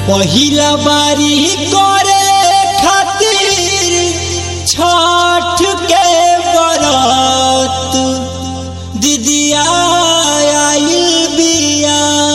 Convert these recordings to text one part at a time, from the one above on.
पहिला बारी करे खातिर छठ के बरत दीदिया आइल बिया।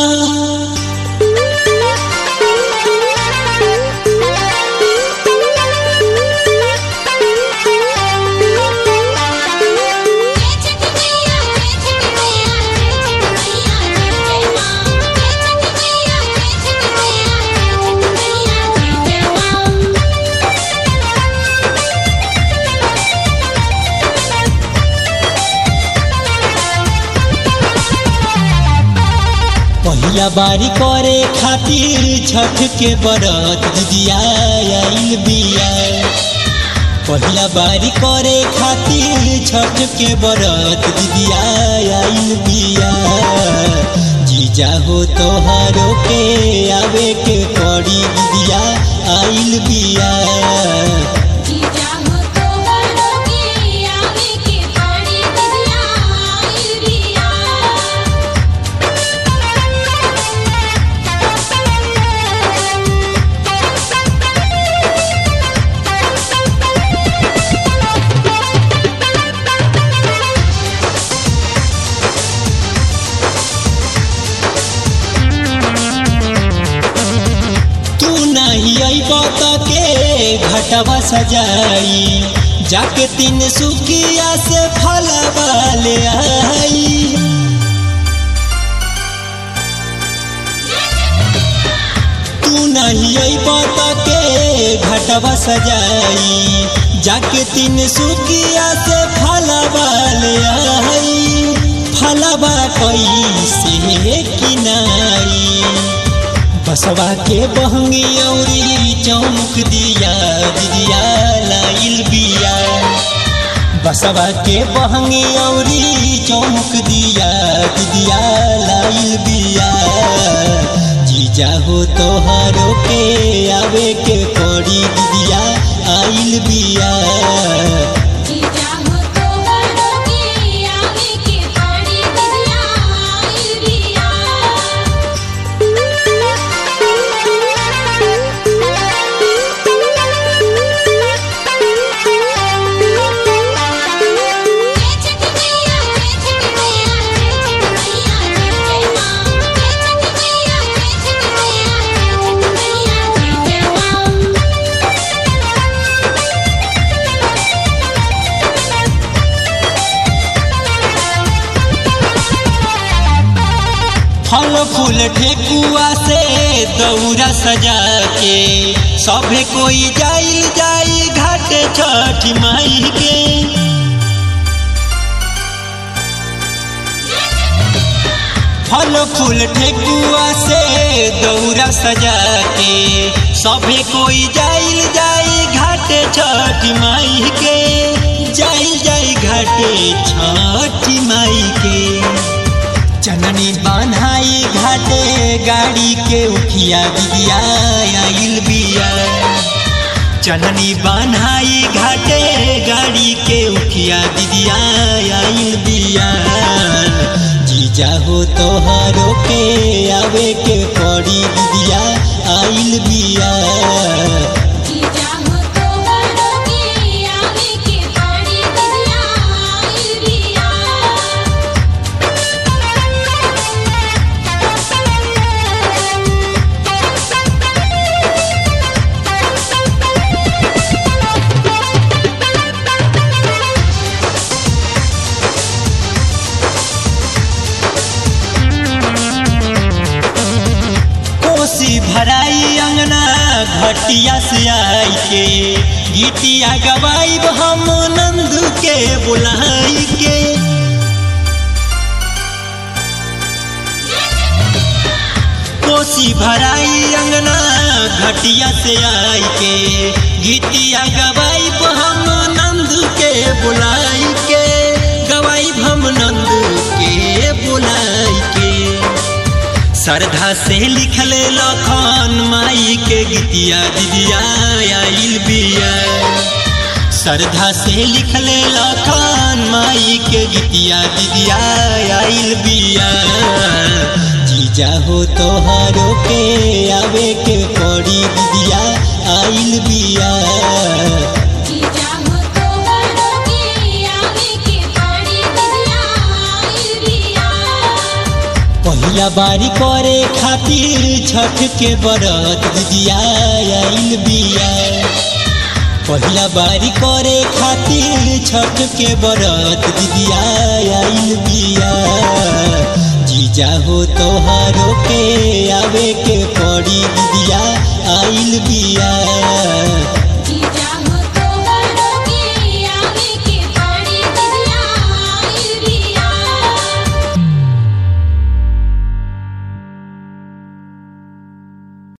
पहिला बारी करे खातिर छठ के बरत दीदिया आइल बिया। पहिला बारी करे खातिर छठ के बरत दीदिया आइल बिया। जीजा हो तोहरो के आवे के पड़ी दीदिया आइल बिया। के घटवा सजाई जाके तीन सुखिया से फलवा ले आई। तू नहीं बता के घटवा सजाई जाके तीन सुखिया से फलवा ले आई। फलवा कैसे किनाई बसवा के बहंगी औरी चौमुख दिया दीदिया लाइल बिया। बसवा के बहंगी औरी चौमुख दिया दीदिया लाइल बिया। जीजा हो तोहरो के आवे के पड़ी दीदिया आइल बिया। फल फूल ठेकुआ से दौरा सजा के सभे कोई जाइल जाई घाट छठ माई के। फल फूल ठेकुआ से दौरा सजा के सभे कोई जाइल जाई घाट छठ माई के। जाइल जाई घाटे छठ माई के। चननी बान्हाई घाटे गाड़ी के उठिया दीदिया आइल बिया। चननी बान्हाई घाटे गाड़ी के उठिया दीदिया आइल बिया। जीजा हो तोहरो के आवे के पड़ी दीदिया आइल बिया। भराई अंगना घटिया से आई के गीतिया गवाई हम नंदू के बुलाई के। कोसी भराई अंगना घटिया से आई के गीतिया गवाई हम नंदू के बुलाई के। गवाई हम नंदू के बुलाई के। श्रद्धा से लिखल लखन माई के गीतिया दीदिया आइल बिया। श्रद्धा से लिखल लखन माई के गीतिया दीदिया आइल बिया। जीजा हो तोहरो के आवे के आइल बिया। पहिला बारी करे खातिर छठ के बरत दीदिया आइल बिया। पहिला बारी करे खातिर छठ के बरत दीदिया आइल बिया। जीजा हो तोहारो के आवे के पड़ी दीदिया आइल बिया।